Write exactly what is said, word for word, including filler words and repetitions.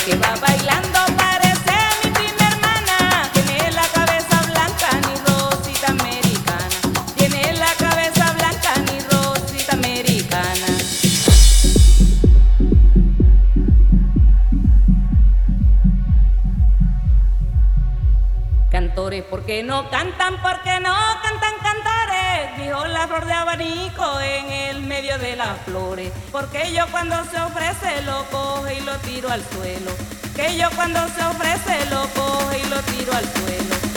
que va bailando parece mi prima hermana. Tiene la cabeza blanca ni rosita americana. Tiene la cabeza blanca ni rosita americana. Cantores, ¿por qué no cantan? ¿Por qué no cantan cantores? Dijo la flor de abanico en el medio de las flores. Porque yo cuando se ofrece lo coge y lo tiro al suelo. Que yo cuando se ofrece lo coge y lo tiro al suelo.